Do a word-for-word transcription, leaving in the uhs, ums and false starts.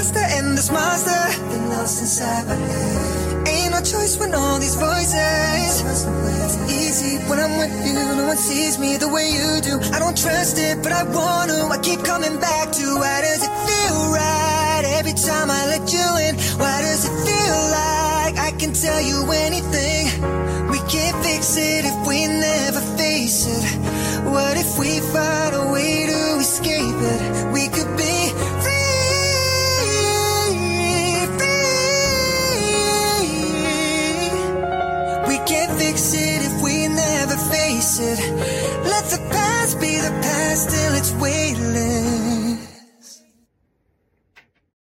faster and this monster than else inside my head. Ain't no choice when all these voices. It's easy when I'm with you, no one sees me the way you do. I don't trust it, but I want to. I keep coming back to why does it feel right every time I let you in? Why does it feel like I can tell you anything? We can't fix it if we never face it. What if we find a way to escape it? We could be it if we never face it. Let the past be the past till it's way